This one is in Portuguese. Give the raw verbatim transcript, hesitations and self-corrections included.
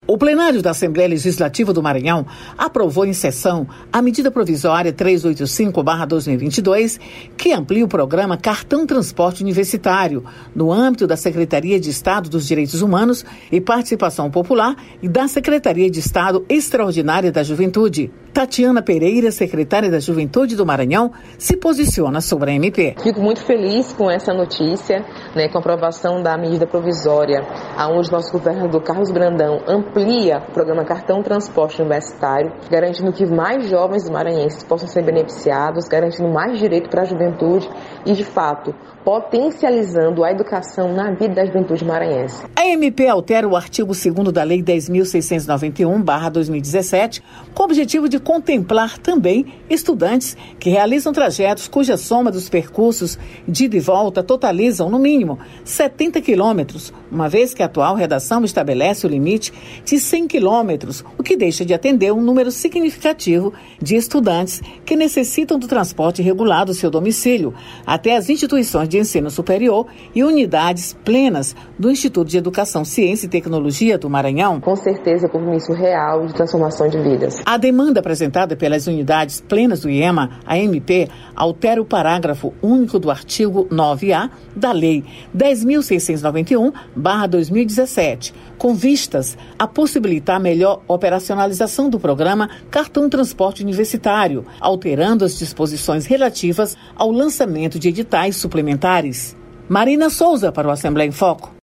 O plenário da Assembleia Legislativa do Maranhão aprovou em sessão a medida provisória trezentos e oitenta e cinco barra dois mil e vinte e dois, que amplia o programa Cartão Transporte Universitário, no âmbito da Secretaria de Estado dos Direitos Humanos e Participação Popular e da Secretaria de Estado Extraordinária da Juventude. Tatiana Pereira, secretária da Juventude do Maranhão, se posiciona sobre a M P. Fico muito feliz com essa notícia, né, com a aprovação da medida provisória, aonde nosso governador Carlos Brandão amplia o programa Cartão Transporte Universitário, garantindo que mais jovens maranhenses possam ser beneficiados, garantindo mais direito para a juventude e, de fato, potencializando a educação na vida da juventude maranhense. A M P altera o artigo segundo da Lei dez mil seiscentos e noventa e um barra dois mil e dezessete, com o objetivo de contemplar também estudantes que realizam trajetos cuja soma dos percursos de ida e volta totalizam, no mínimo, setenta quilômetros, uma vez que a atual redação estabelece o limite de cem quilômetros, o que deixa de atender um número significativo de estudantes que necessitam do transporte regular do seu domicílio até as instituições de ensino superior e unidades plenas do Instituto de Educação, Ciência e Tecnologia do Maranhão. Com certeza, compromisso real de transformação de vidas. A demanda apresentada pelas unidades plenas do I E M A, a M P, altera o parágrafo único do artigo nove A da Lei dez mil seiscentos e noventa e um barra dois mil e dezessete, com vistas a possibilitar melhor operacionalização do programa Cartão Transporte Universitário, alterando as disposições relativas ao lançamento de editais suplementares. Marina Souza para o Assembleia em Foco.